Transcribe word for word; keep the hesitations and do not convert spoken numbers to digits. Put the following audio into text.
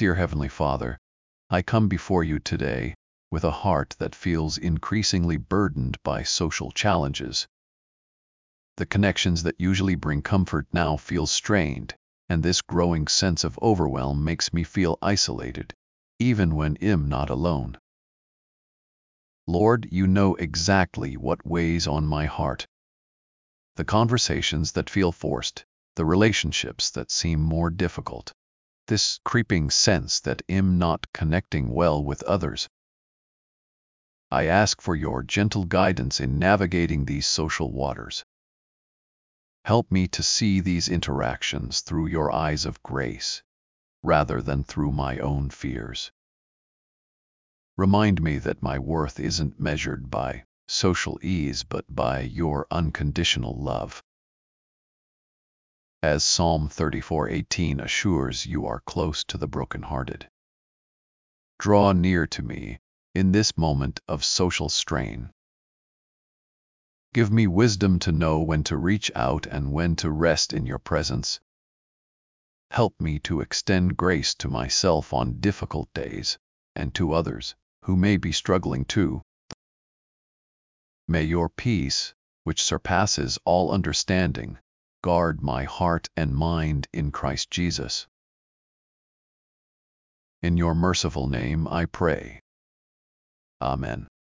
Dear Heavenly Father, I come before you today with a heart that feels increasingly burdened by social challenges. The connections that usually bring comfort now feel strained, and this growing sense of overwhelm makes me feel isolated, even when I'm not alone. Lord, you know exactly what weighs on my heart. The conversations that feel forced, the relationships that seem more difficult, this creeping sense that I'm not connecting well with others. I ask for your gentle guidance in navigating these social waters. Help me to see these interactions through your eyes of grace, rather than through my own fears. Remind me that my worth isn't measured by social ease but by your unconditional love. As Psalm thirty-four eighteen assures, you are close to the brokenhearted. Draw near to me in this moment of social strain. Give me wisdom to know when to reach out and when to rest in your presence. Help me to extend grace to myself on difficult days and to others who may be struggling too. May your peace, which surpasses all understanding, guard my heart and mind in Christ Jesus. In your merciful name I pray. Amen.